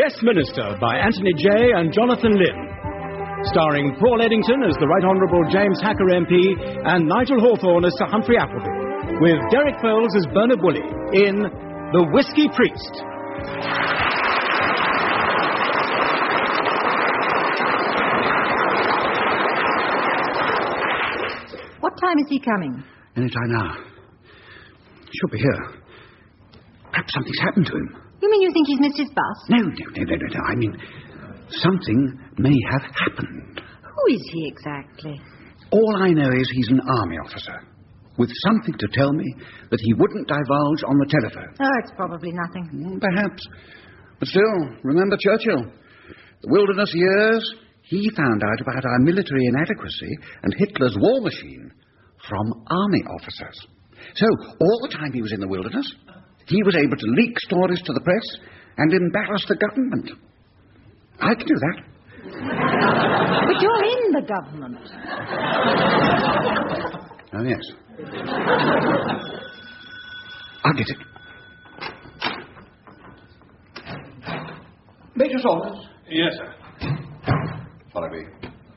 Westminster by Anthony Jay and Jonathan Lynn. Starring Paul Eddington as the Right Honourable James Hacker MP and Nigel Hawthorne as Sir Humphrey Appleby, with Derek Foles as Bernard Woolley in The Whiskey Priest. What time is he coming? Any time now. He should be here. Perhaps something's happened to him. You mean you think he's missed his bus? No. I mean, something may have happened. Who is he exactly? All I know is he's an army officer, with something to tell me that he wouldn't divulge on the telephone. Oh, it's probably nothing. Perhaps. But still, remember Churchill. The wilderness years, he found out about our military inadequacy and Hitler's war machine from army officers. So, all the time he was in the wilderness, he was able to leak stories to the press and embarrass the government. I can do that. But you're in the government. Oh, yes. I'll get it. Major Saunders. Yes, sir. Follow me.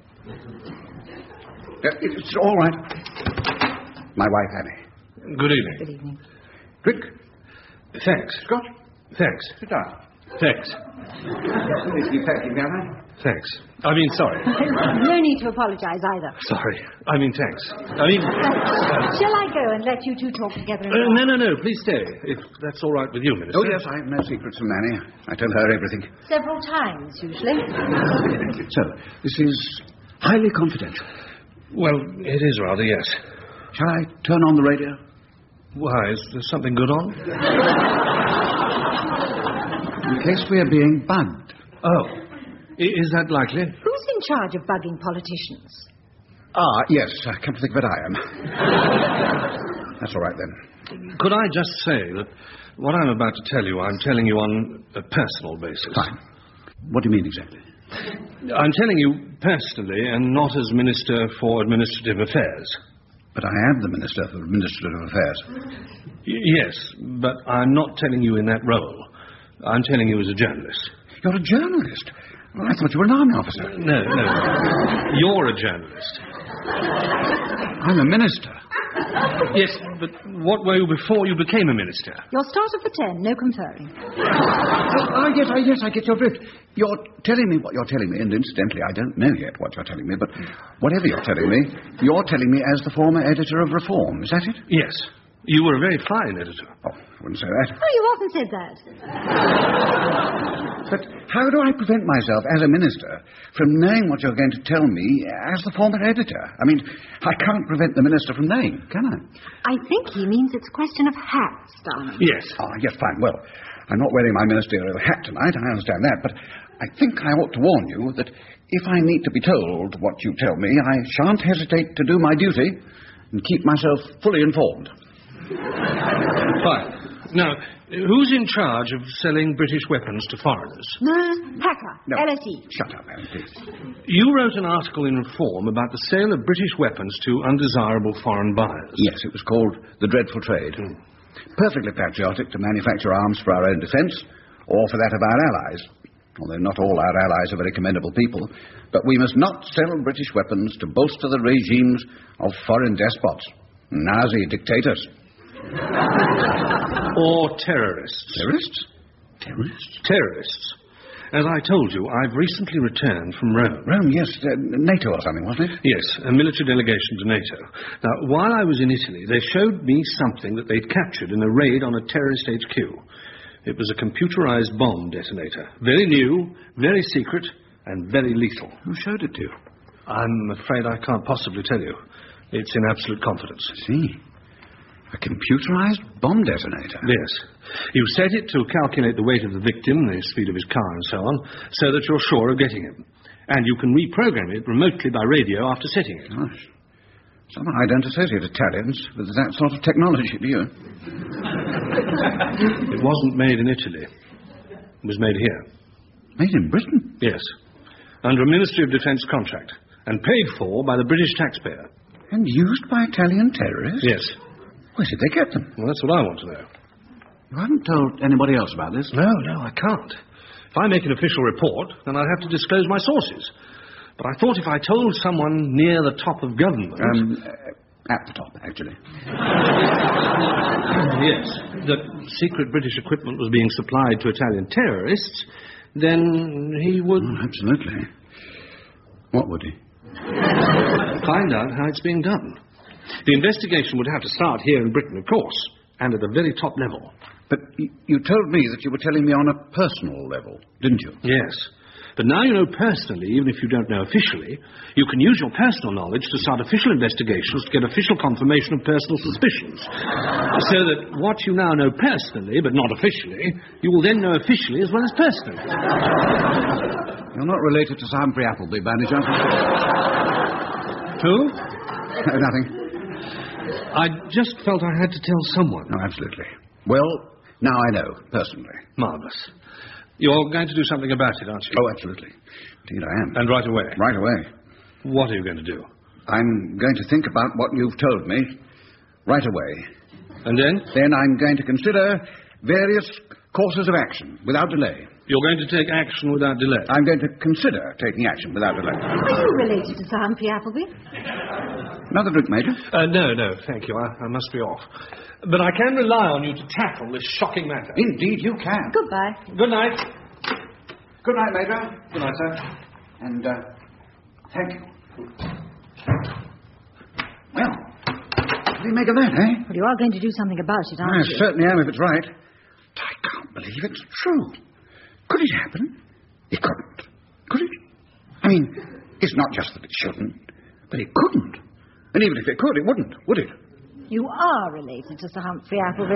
It's all right. My wife, Annie. Good evening. Good evening. Drink. Thanks. Scotch. Thanks. Sit down. Thanks. Please packing, Gavin. Thanks. I mean, sorry. No need to apologise either. Sorry. I mean, thanks. I mean... Shall I go and let you two talk together? No. Please stay. If that's all right with you, Minister. Oh, yes, I have no secrets from Annie. I tell her everything. Several times, usually. So, this is highly confidential. Well, it is rather, yes. Shall I turn on the radio? Why, is there something good on? In case we are being bugged. Oh. Is that likely? Who's in charge of bugging politicians? Yes, come to think of it, I am. That's all right, then. Could I just say that what I'm about to tell you, I'm telling you on a personal basis. Fine. What do you mean exactly? I'm telling you personally and not as Minister for Administrative Affairs. But I am the Minister for Administrative Affairs. Yes, but I'm not telling you in that role. I'm telling you as a journalist. You're a journalist? Well, I thought you were an army officer. No. You're a journalist. I'm a minister. Yes, but what were you before you became a minister? Your starter for 10, no conferring. Yes, I get your drift. You're telling me what you're telling me, and incidentally, I don't know yet what you're telling me, but whatever you're telling me as the former editor of Reform. Is that it? Yes. You were a very fine editor. Oh, I wouldn't say that. Oh, you often said that. But how do I prevent myself, as a minister, from knowing what you're going to tell me as the former editor? I mean, I can't prevent the minister from knowing, can I? I think he means it's a question of hats, darling. Yes. Yes, fine. Well, I'm not wearing my ministerial hat tonight, I understand that, but I think I ought to warn you that if I need to be told what you tell me, I shan't hesitate to do my duty and keep myself fully informed. Fine. Now, who's in charge of selling British weapons to foreigners? Hacker, No. LSE. Shut up, Anne, please. You wrote an article in Reform about the sale of British weapons to undesirable foreign buyers. Yes, it was called The Dreadful Trade. Perfectly patriotic to manufacture arms for our own defence, or for that of our allies. Although not all our allies are very commendable people. But we must not sell British weapons to bolster the regimes of foreign despots, Nazi dictators. Or terrorists. Terrorists? Terrorists. As I told you, I've recently returned from Rome. Rome, yes. NATO or something, wasn't it? Yes, a military delegation to NATO. Now, while I was in Italy, they showed me something that they'd captured in a raid on a terrorist HQ. It was a computerized bomb detonator. Very new, very secret, and very lethal. Who showed it to you? I'm afraid I can't possibly tell you. It's in absolute confidence. I see. A computerized bomb detonator? Yes. You set it to calculate the weight of the victim, the speed of his car and so on, so that you're sure of getting him. And you can reprogram it remotely by radio after setting it. Gosh. Somehow I don't associate Italians with that sort of technology, do you? It wasn't made in Italy. It was made here. Made in Britain? Yes. Under a Ministry of Defence contract. And paid for by the British taxpayer. And used by Italian terrorists? Yes. Where did they get them? Well, that's what I want to know. You haven't told anybody else about this? No, I can't. If I make an official report, then I'd have to disclose my sources. But I thought if I told someone near the top of government... At the top, actually. Yes, that secret British equipment was being supplied to Italian terrorists, then he would... Oh, absolutely. What would he? Find out how it's being done. The investigation would have to start here in Britain, of course, and at the very top level. But you told me that you were telling me on a personal level, didn't you? Yes. But now you know personally, even if you don't know officially, you can use your personal knowledge to start official investigations to get official confirmation of personal suspicions. So that what you now know personally, but not officially, you will then know officially as well as personally. You're not related to Sir Humphrey Appleby, by any chance? Who? Nothing. I just felt I had to tell someone. No, absolutely. Well, now I know, personally. Marvellous. You're going to do something about it, aren't you? Oh, absolutely. Indeed, I am. And right away? Right away. What are you going to do? I'm going to think about what you've told me right away. And then? Then I'm going to consider various courses of action without delay. You're going to take action without delay? I'm going to consider taking action without delay. Are you related to Sir Humphrey Appleby? Another drink, Major? No, thank you. I must be off. But I can rely on you to tackle this shocking matter. Indeed, you can. Goodbye. Good night. Good night, Major. Good night, sir. And, thank you. Well, what do you make of that, eh? Well, you are going to do something about it, I aren't you? certainly am, if it's right. I can't believe it's true. Could it happen? It couldn't. Could it? I mean, it's not just that it shouldn't, but it couldn't. And even if it could, it wouldn't, would it? You are related to Sir Humphrey Appleby.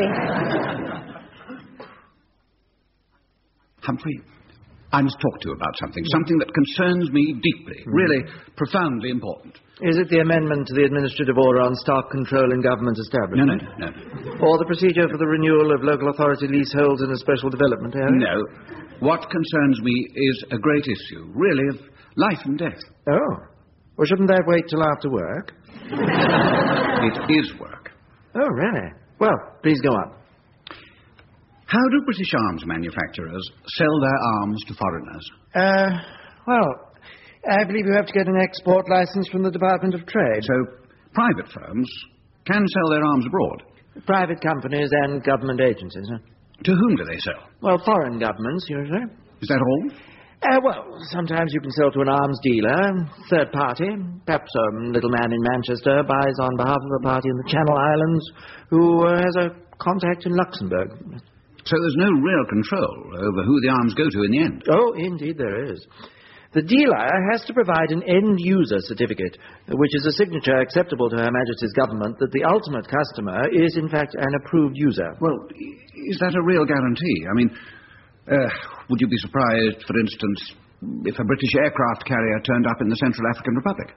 Humphrey, I must talk to you about something that concerns me deeply, really profoundly important. Is it the amendment to the Administrative Order on Stock Control in Government Establishment? No. Or the procedure for the renewal of local authority leaseholds in a special development area? No. What concerns me is a great issue, really, of life and death. Oh. Well, shouldn't that wait till after work? It is work. Oh, really? Well, please go on. How do British arms manufacturers sell their arms to foreigners? Well, I believe you have to get an export license from the Department of Trade. So, private firms can sell their arms abroad? Private companies and government agencies, huh? To whom do they sell? Well, foreign governments, usually. Is that all? Well, sometimes you can sell to an arms dealer, third party. Perhaps a little man in Manchester buys on behalf of a party in the Channel Islands who has a contact in Luxembourg. So there's no real control over who the arms go to in the end? Oh, indeed there is. The dealer has to provide an end-user certificate, which is a signature acceptable to Her Majesty's government that the ultimate customer is, in fact, an approved user. Well, is that a real guarantee? I mean, would you be surprised, for instance, if a British aircraft carrier turned up in the Central African Republic?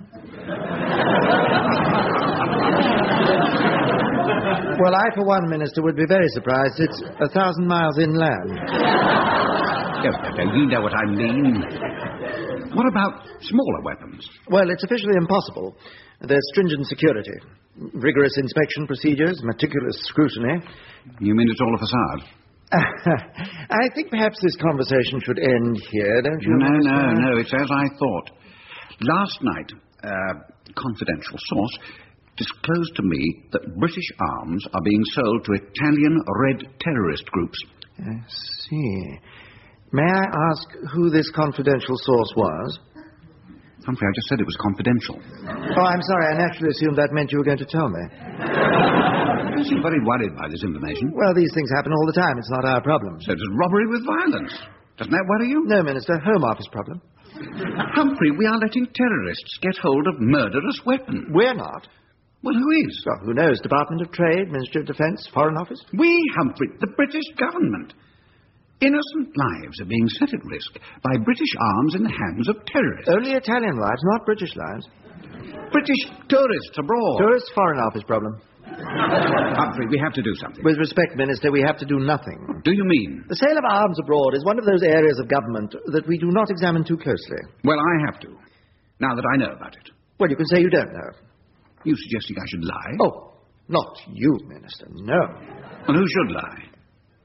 Well, I, for one, Minister, would be very surprised. It's 1,000 miles inland. You know what I mean. What about smaller weapons? Well, it's officially impossible. There's stringent security, rigorous inspection procedures, meticulous scrutiny. You mean it's all a facade? I think perhaps this conversation should end here, don't you? No, it's as I thought. Last night, a confidential source disclosed to me that British arms are being sold to Italian Red terrorist groups. I see. May I ask who this confidential source was? Humphrey, I just said it was confidential. Oh, I'm sorry. I naturally assumed that meant you were going to tell me. You seem very worried by this information. Well, these things happen all the time. It's not our problem. So does robbery with violence. Doesn't that worry you? No, Minister. Home Office problem. Humphrey, we are letting terrorists get hold of murderous weapons. We're not. Well, who is? Well, who knows? Department of Trade, Ministry of Defence, Foreign Office? We, Humphrey, the British government. Innocent lives are being set at risk by British arms in the hands of terrorists. Only Italian lives, not British lives. British tourists abroad. Tourists, Foreign Office problem. Humphrey, we have to do something. With respect, Minister, we have to do nothing. Do you mean? The sale of arms abroad is one of those areas of government that we do not examine too closely. Well, I have to, now that I know about it. Well, you can say you don't know. You suggesting I should lie? Oh, not you, Minister, no. Well, who should lie?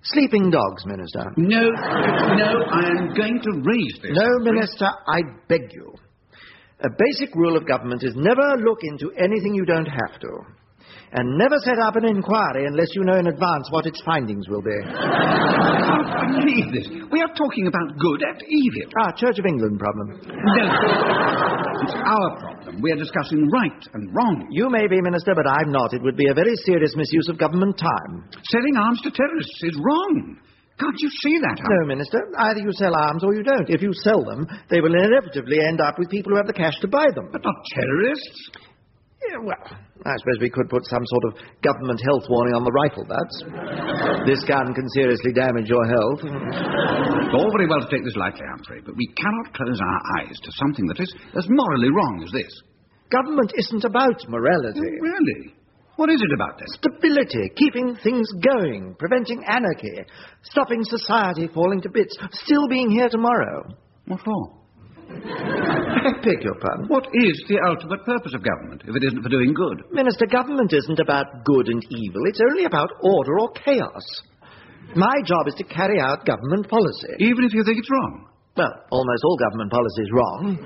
Sleeping dogs, Minister. No, I am going to raise this. No, Minister, I beg you. A basic rule of government is never look into anything you don't have to. And never set up an inquiry unless you know in advance what its findings will be. I can't believe this. We are talking about good and evil. Church of England problem. No. It's our problem. We are discussing right and wrong. You may be, Minister, but I'm not. It would be a very serious misuse of government time. Selling arms to terrorists is wrong. Can't you see that? No, Minister. Either you sell arms or you don't. If you sell them, they will inevitably end up with people who have the cash to buy them. But not terrorists. Yeah, well, I suppose we could put some sort of government health warning on the rifle butts. This gun can seriously damage your health. It's all very well to take this lightly, Humphrey, but we cannot close our eyes to something that is as morally wrong as this. Government isn't about morality. Oh, really? What is it about then? Stability, keeping things going, preventing anarchy, stopping society falling to bits, still being here tomorrow. What for? I beg your pardon. What is the ultimate purpose of government, if it isn't for doing good? Minister, government isn't about good and evil. It's only about order or chaos. My job is to carry out government policy. Even if you think it's wrong? Well, almost all government policy is wrong.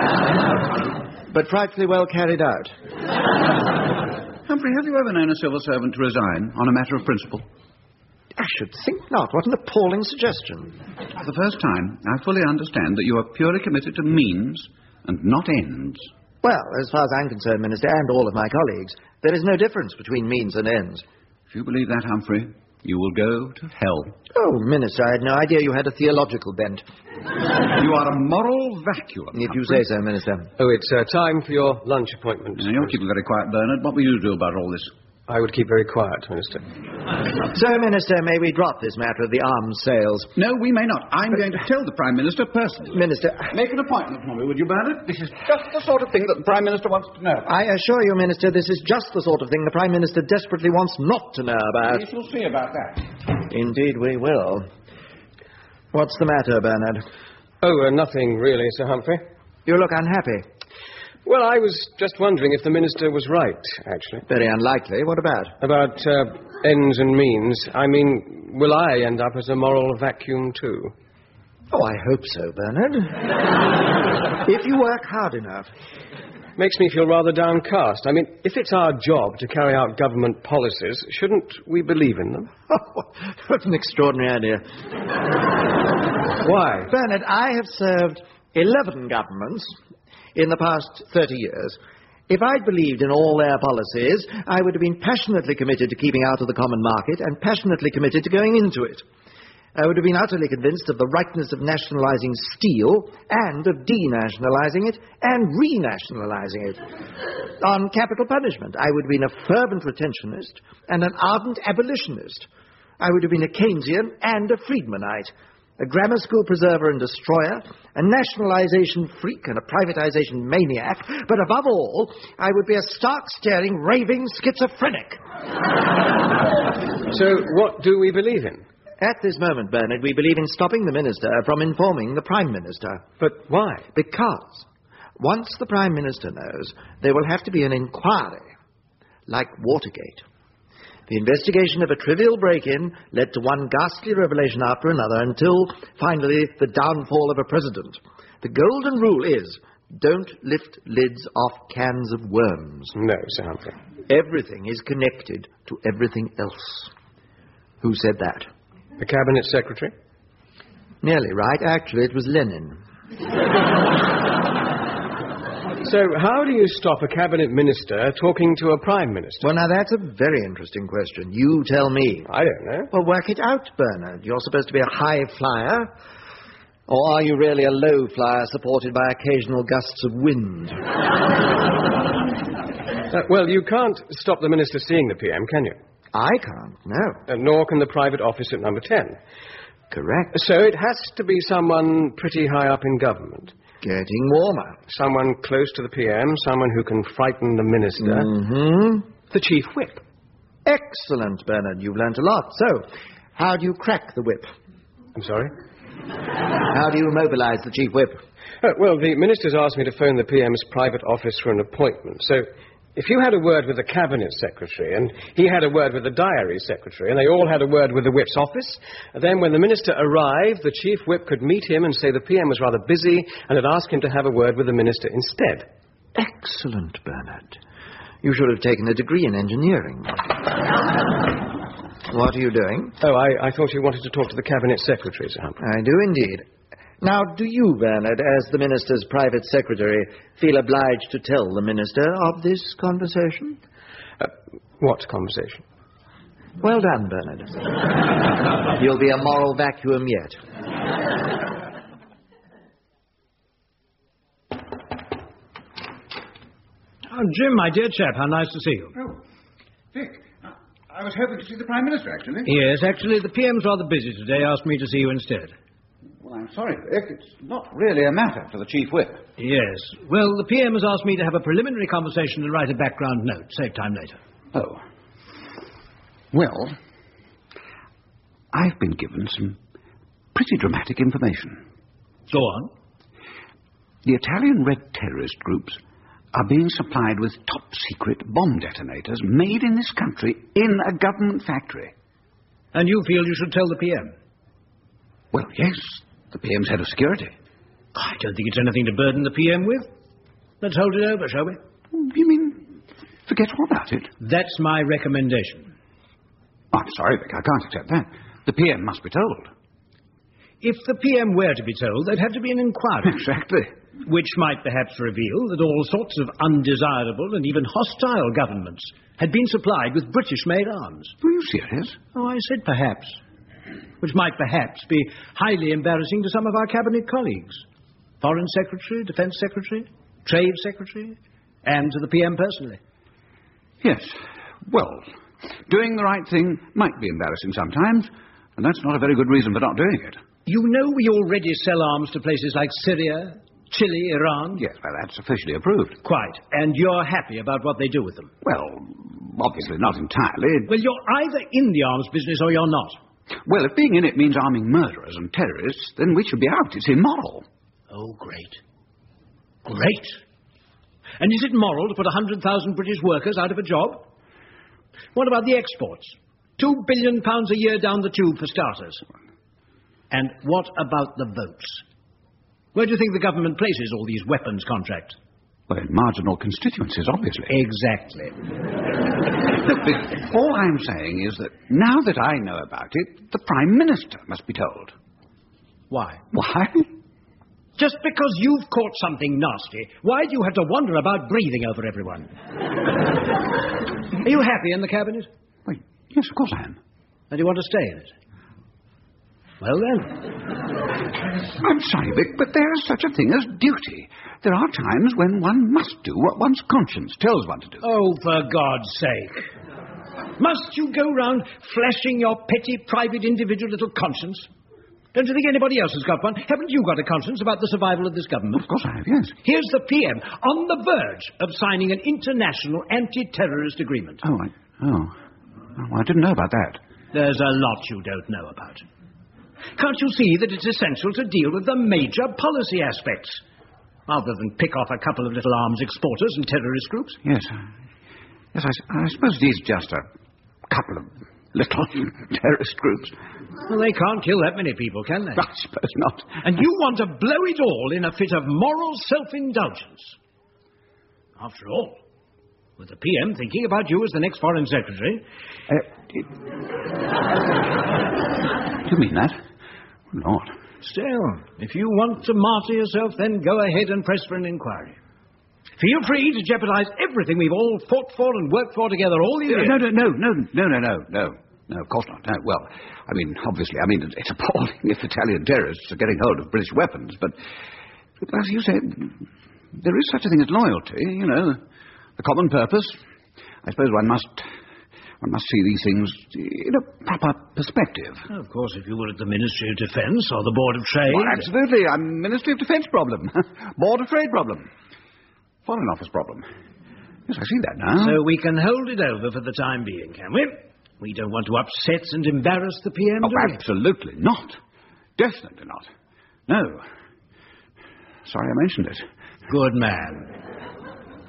But frightfully well carried out. Humphrey, have you ever known a civil servant to resign on a matter of principle? I should think not. What an appalling suggestion. For the first time, I fully understand that you are purely committed to means and not ends. Well, as far as I'm concerned, Minister, and all of my colleagues, there is no difference between means and ends. If you believe that, Humphrey, you will go to hell. Oh, Minister, I had no idea you had a theological bent. You are a moral vacuum. If you say so, Minister. Oh, it's time for your lunch appointment. Now, you're keeping very quiet, Bernard. What will you do about all this? I would keep very quiet, Minister. So, Minister, may we drop this matter of the arms sales? No, we may not. I'm going to tell the Prime Minister personally. Minister... Make an appointment for me, would you, Bernard? This is just the sort of thing that the Prime Minister wants to know. I assure you, Minister, this is just the sort of thing the Prime Minister desperately wants not to know about. We shall see about that. Indeed we will. What's the matter, Bernard? Oh, nothing really, Sir Humphrey. You look unhappy. Well, I was just wondering if the Minister was right, actually. Very unlikely. What about? About ends and means. I mean, will I end up as a moral vacuum, too? Oh, I hope so, Bernard. If you work hard enough. Makes me feel rather downcast. I mean, if it's our job to carry out government policies, shouldn't we believe in them? What an extraordinary idea. Why? Bernard, I have served 11 governments in the past 30 years. If I'd believed in all their policies, I would have been passionately committed to keeping out of the common market and passionately committed to going into it. I would have been utterly convinced of the rightness of nationalizing steel and of denationalizing it and renationalizing it. On capital punishment, I would have been a fervent retentionist and an ardent abolitionist. I would have been a Keynesian and a Friedmanite, a grammar school preserver and destroyer, a nationalization freak and a privatization maniac, but above all, I would be a stark-staring, raving schizophrenic. So what do we believe in? At this moment, Bernard, we believe in stopping the Minister from informing the Prime Minister. But why? Because once the Prime Minister knows, there will have to be an inquiry, like Watergate. The investigation of a trivial break-in led to one ghastly revelation after another until, finally, the downfall of a president. The golden rule is, don't lift lids off cans of worms. No, Sir Humphrey. Everything is connected to everything else. Who said that? The Cabinet Secretary? Nearly right. Actually, it was Lenin. So how do you stop a Cabinet Minister talking to a Prime Minister? Well, now, that's a very interesting question. You tell me. I don't know. Well, work it out, Bernard. You're supposed to be a high flyer. Or are you really a low flyer supported by occasional gusts of wind? Well, you can't stop the Minister seeing the PM, can you? I can't, no. Nor can the private office at number 10. Correct. So it has to be someone pretty high up in government. Getting warmer. Someone close to the PM, someone who can frighten the Minister. Mm-hmm. The Chief Whip. Excellent, Bernard. You've learnt a lot. So, how do you crack the whip? I'm sorry? How do you mobilize the Chief Whip? Well, the Minister's asked me to phone the PM's private office for an appointment. So if you had a word with the Cabinet Secretary, and he had a word with the Diary Secretary, and they all had a word with the Whip's office, then when the Minister arrived, the Chief Whip could meet him and say the PM was rather busy and had asked him to have a word with the Minister instead. Excellent, Bernard. You should have taken a degree in engineering. What are you doing? Oh, I thought you wanted to talk to the Cabinet Secretary, Sir Humphrey. I do indeed. Now, do you, Bernard, as the Minister's private secretary, feel obliged to tell the Minister of this conversation? What conversation? Well done, Bernard. You'll be a moral vacuum yet. Oh, Jim, my dear chap, how nice to see you. Oh, Vic, I was hoping to see the Prime Minister, actually. Yes, actually, the PM's rather busy today, asked me to see you instead. Well, I'm sorry, Vic. It's not really a matter for the Chief Whip. Yes. Well, the PM has asked me to have a preliminary conversation and write a background note. Save time later. Oh. Well, I've been given some pretty dramatic information. Go on. The Italian Red Terrorist groups are being supplied with top-secret bomb detonators made in this country in a government factory. And you feel you should tell the PM? Well, yes. The PM's head of security. I don't think it's anything to burden the PM with. Let's hold it over, shall we? You mean forget all about it? That's my recommendation. Oh, I'm sorry, Vic. I can't accept that. The PM must be told. If the PM were to be told, there'd have to be an inquiry. Exactly. Which might perhaps reveal that all sorts of undesirable and even hostile governments had been supplied with British-made arms. Are you serious? Oh, I said perhaps. Which might perhaps be highly embarrassing to some of our cabinet colleagues. Foreign Secretary, Defence Secretary, Trade Secretary, and to the PM personally. Yes. Well, doing the right thing might be embarrassing sometimes, and that's not a very good reason for not doing it. You know we already sell arms to places like Syria, Chile, Iran? Yes, well, that's officially approved. Quite. And you're happy about what they do with them? Well, obviously not entirely. Well, you're either in the arms business or you're not. Well, if being in it means arming murderers and terrorists, then we should be out. It's immoral. Oh, great. Great. And is it moral to put 100,000 British workers out of a job? What about the exports? £2 billion a year down the tube for starters. And what about the votes? Where do you think the government places all these weapons contracts? Well, in marginal constituencies, obviously. Exactly. Look, all I'm saying is that now that I know about it, the Prime Minister must be told. Why? Why? Just because you've caught something nasty, why do you have to wander about breathing over everyone? Are you happy in the Cabinet? Well, yes, of course I am. And you want to stay in it? Well, then. I'm sorry, Vic, but there is such a thing as duty. There are times when one must do what one's conscience tells one to do. Oh, for God's sake. Must you go round flashing your petty, private, individual little conscience? Don't you think anybody else has got one? Haven't you got a conscience about the survival of this government? Of course I have, yes. Here's the PM on the verge of signing an international anti-terrorist agreement. I didn't know about that. There's a lot you don't know about. Can't you see that it's essential to deal with the major policy aspects, rather than pick off a couple of little arms exporters and terrorist groups? Yes, I suppose it is just a couple of little terrorist groups. Well, they can't kill that many people, can they? I suppose not. And you want to blow it all in a fit of moral self-indulgence. After all, with the PM thinking about you as the next Foreign Secretary... Do you mean that? Lord. Still, if you want to martyr yourself, then go ahead and press for an inquiry. Feel free to jeopardize everything we've all fought for and worked for together all these years. No, of course not. No, well, obviously, it's appalling if Italian terrorists are getting hold of British weapons, but as you said, there is such a thing as loyalty, the common purpose. I suppose one must see these things in a proper perspective. Of course, if you were at the Ministry of Defence or the Board of Trade... Well, absolutely. I'm Ministry of Defence problem. Board of Trade problem. Foreign Office problem. Yes, I see that now. So we can hold it over for the time being, can we? We don't want to upset and embarrass the PM, do we? Absolutely not. Definitely not. No. Sorry I mentioned it. Good man.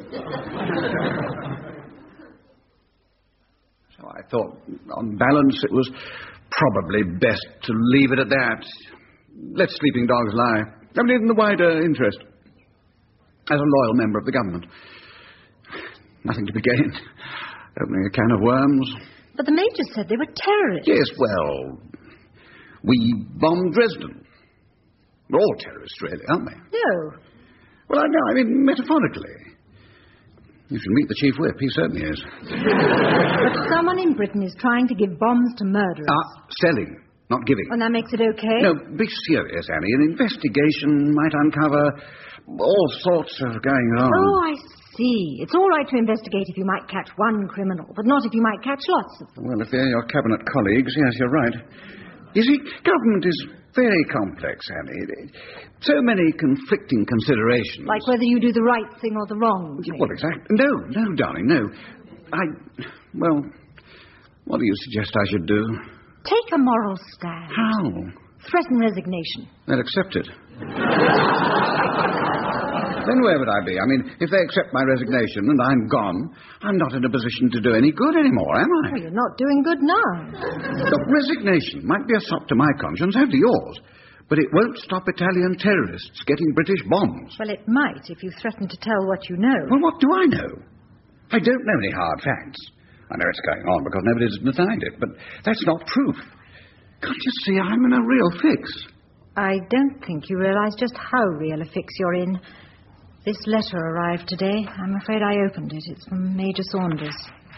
So I thought, on balance, it was probably best to leave it at that. Let sleeping dogs lie. I mean, in the wider interest. As a loyal member of the government. Nothing to be gained. Opening a can of worms. But the Major said they were terrorists. Yes, well, we bombed Dresden. We're all terrorists, really, aren't we? No. Well, I mean, metaphorically. You should meet the Chief Whip. He certainly is. But someone in Britain is trying to give bombs to murderers. Selling, not giving. And that makes it okay? No, be serious, Annie. An investigation might uncover all sorts of going on. Oh, I see. It's all right to investigate if you might catch one criminal, but not if you might catch lots of them. Well, if they're your cabinet colleagues, yes, you're right. You see, government is very complex, Annie. So many conflicting considerations. Like whether you do the right thing or the wrong thing. Well, exactly. No, darling, no. Well, what do you suggest I should do? Take a moral stand. How? Threaten resignation. They'll accept it. Then where would I be? I mean, if they accept my resignation and I'm gone, I'm not in a position to do any good anymore, am I? Well, you're not doing good now. Look, resignation might be a sop to my conscience and to yours, but it won't stop Italian terrorists getting British bombs. Well, it might if you threaten to tell what you know. Well, what do I know? I don't know any hard facts. I know it's going on because nobody's denied it, but that's not proof. Can't you see I'm in a real fix? I don't think you realise just how real a fix you're in. This letter arrived today. I'm afraid I opened it. It's from Major Saunders.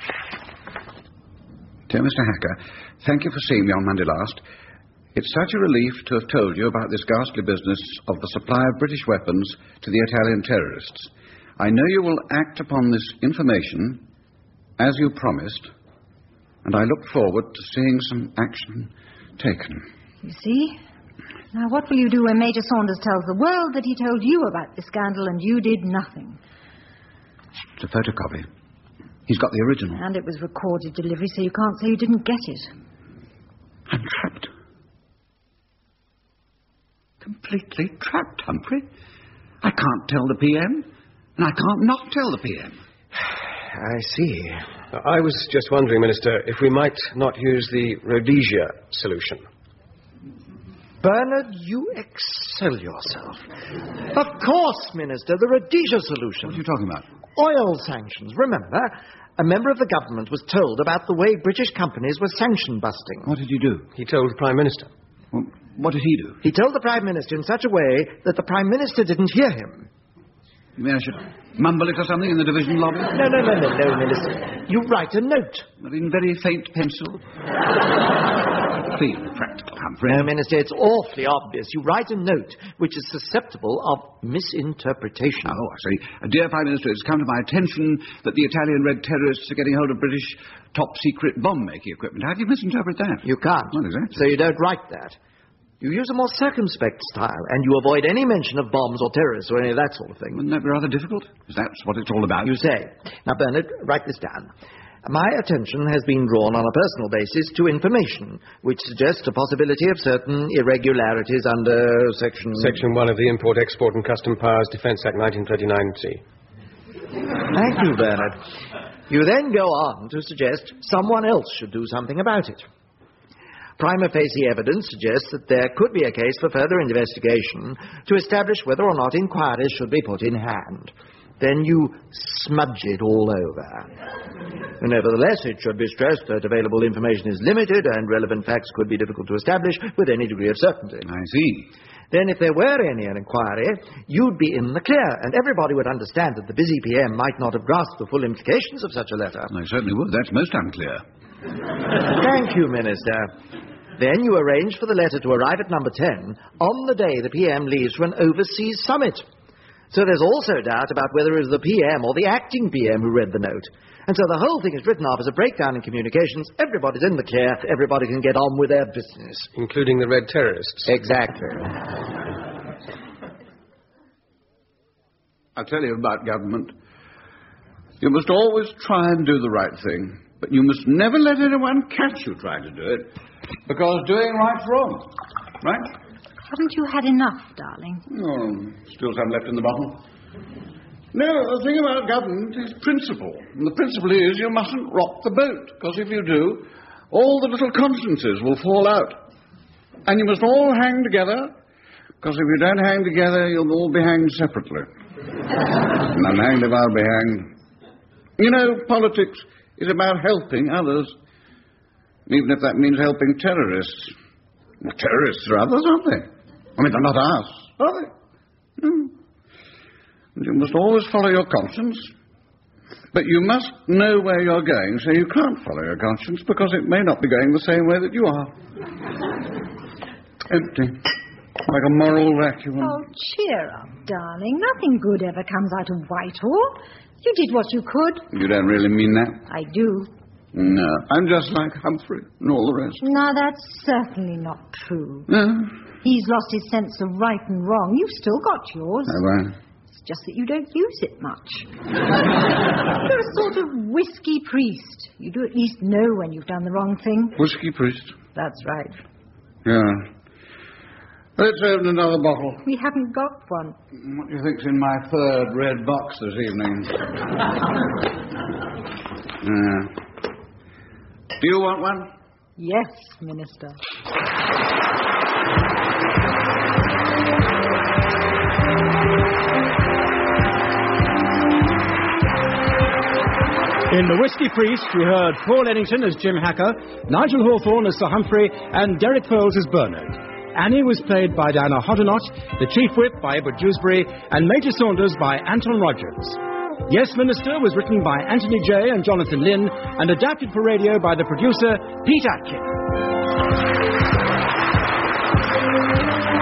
Dear Mr. Hacker, thank you for seeing me on Monday last. It's such a relief to have told you about this ghastly business of the supply of British weapons to the Italian terrorists. I know you will act upon this information as you promised, and I look forward to seeing some action taken. You see? Now, what will you do when Major Saunders tells the world that he told you about the scandal and you did nothing? It's a photocopy. He's got the original. And it was recorded delivery, so you can't say you didn't get it. I'm trapped. Completely trapped, Humphrey. I can't tell the PM, and I can't not tell the PM. I see. I was just wondering, Minister, if we might not use the Rhodesia solution. Bernard, you excel yourself. Of course, Minister, the Rhodesia solution. What are you talking about? Oil sanctions. Remember, a member of the government was told about the way British companies were sanction busting. What did you do? He told the Prime Minister. Well, what did he do? He told the Prime Minister in such a way that the Prime Minister didn't hear him. You mean I should mumble it or something in the division lobby? No, Minister. You write a note. But in very faint pencil? Please, practical, Humphrey. No, Minister, it's awfully obvious. You write a note which is susceptible of misinterpretation. Oh, I see. Dear Prime Minister, it's come to my attention that the Italian Red Terrorists are getting hold of British top-secret bomb-making equipment. How do you misinterpret that? You can't. Not exactly. So you don't write that. You use a more circumspect style, and you avoid any mention of bombs or terrorists or any of that sort of thing. Wouldn't that be rather difficult? Because that's what it's all about. You say. Now, Bernard, write this down. My attention has been drawn on a personal basis to information which suggests a possibility of certain irregularities under Section 1 of the Import, Export and Custom Powers Defence Act 1939C. Thank you, Bernard. You then go on to suggest someone else should do something about it. Prima facie evidence suggests that there could be a case for further investigation to establish whether or not inquiries should be put in hand. Then you smudge it all over. Nevertheless, it should be stressed that available information is limited and relevant facts could be difficult to establish with any degree of certainty. I see. Then if there were any inquiry, you'd be in the clear, and everybody would understand that the busy PM might not have grasped the full implications of such a letter. I certainly would. That's most unclear. Thank you, Minister. Then you arrange for the letter to arrive at number 10 on the day the PM leaves for an overseas summit. So there's also doubt about whether it was the PM or the acting PM who read the note. And so the whole thing is written off as a breakdown in communications. Everybody's in the clear. Everybody can get on with their business. Including the Red Terrorists. Exactly. I'll tell you about government. You must always try and do the right thing. But you must never let anyone catch you trying to do it. Because doing right's wrong. Right? Haven't you had enough, darling? Oh, still some left in the bottle. No, the thing about government is principle. And the principle is you mustn't rock the boat, because if you do, all the little consciences will fall out. And you must all hang together, because if you don't hang together, you'll all be hanged separately. And I'm hanged if I'll be hanged. You know, politics is about helping others, even if that means helping terrorists. Well, terrorists are others, aren't they? I mean, they're not us, are they? No. And you must always follow your conscience. But you must know where you're going, so you can't follow your conscience, because it may not be going the same way that you are. Empty. Like a moral vacuum. Oh, cheer up, darling. Nothing good ever comes out of Whitehall. You did what you could. You don't really mean that? I do. No. I'm just like Humphrey and all the rest. No, that's certainly not true. No? He's lost his sense of right and wrong. You've still got yours. Have I? It's just that you don't use it much. You're a sort of whiskey priest. You do at least know when you've done the wrong thing. Whiskey priest? That's right. Yeah. Let's open another bottle. We haven't got one. What do you think's in my third red box this evening? Do you want one? Yes, Minister. In The Whiskey Priest, we heard Paul Eddington as Jim Hacker, Nigel Hawthorne as Sir Humphrey, and Derek Foles as Bernard. Annie was played by Diana Hoddinott, the Chief Whip by Edward Dewsbury, and Major Saunders by Anton Rogers. Yes, Minister was written by Anthony Jay and Jonathan Lynn, and adapted for radio by the producer, Pete Atkin.